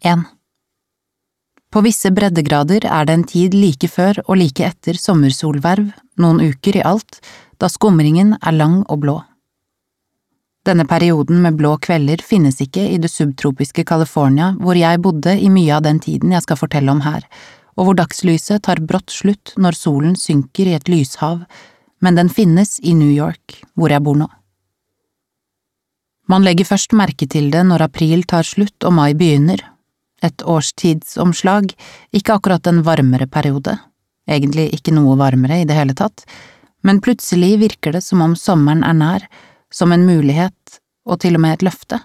1. På visse breddegrader det en tid like før og like etter sommersolverv, noen uker i alt, da skumringen lang og blå. Denne perioden med blå kvelder finnes ikke i det subtropiske California, hvor jeg bodde i mye av den tiden jeg skal fortelle om her, og hvor dagslyset tar brått slutt når solen synker i et lyshav, men den finnes i New York, hvor jeg bor nå. Man legger først merke til det når april tar slutt og mai begynner, et årstidsomslag, ikke akkurat en varmere periode, egentlig ikke noe varmere i det hele tatt, men plutselig virker det som om sommeren nær, som en mulighet og til og med et løfte.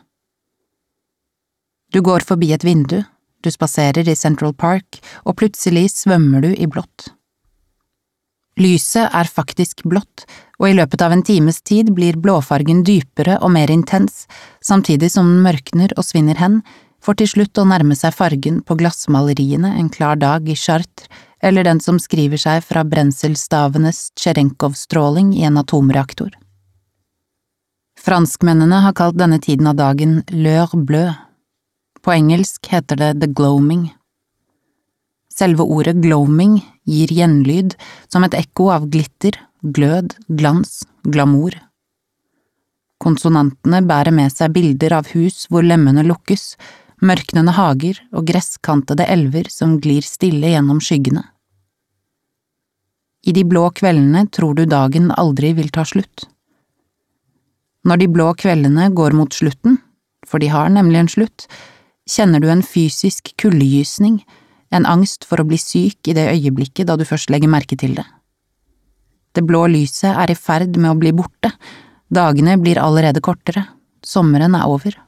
Du går forbi et vindu, du spaserer i Central Park, og plutselig svømmer du i blått. Lyset faktisk blått, og i løpet av en times tid blir blåfargen dypere og mer intens, samtidig som den mørkner og svinner hen, for til slutt å nærme seg fargen på glassmaleriene en klar dag i Chartres, eller den som skriver seg fra brenselstavenes Cherenkov-stråling i en atomreaktor. Franskmennene har kalt denne tiden av dagen l'heure bleue. På engelsk heter det the gloaming. Selve ordet gloaming gir gjenlyd som et ekko av glitter, glød, glans, glamour. Konsonantene bærer med seg bilder av hus hvor lemmene lukkes, mørknende hager og gresskantede elver som glir stille gjennom skyggene. I de blå kveldene tror du dagen aldri vil ta slutt. Når de blå kveldene går mot slutten, for de har nemlig en slutt, kjenner du en fysisk kuldegysning, en angst for å bli syk i det øyeblikket da du først legger merke til det. Det blå lyset i ferd med å bli borte, dagene blir allerede kortere, sommeren over.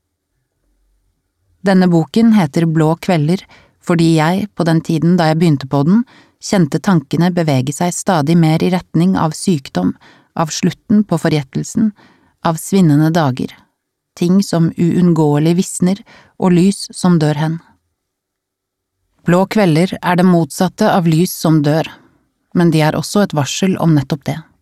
Denne boken heter Blå kvelder fordi jeg, på den tiden da jeg begynte på den, kjente tankene bevege seg stadig mer i retning av sykdom, av slutten på forgjettelsen, av svinnende dager, ting som uunngåelig visner og lys som dør hen. Blå kvelder det motsatte av lys som dør, men de også et varsel om nettopp det.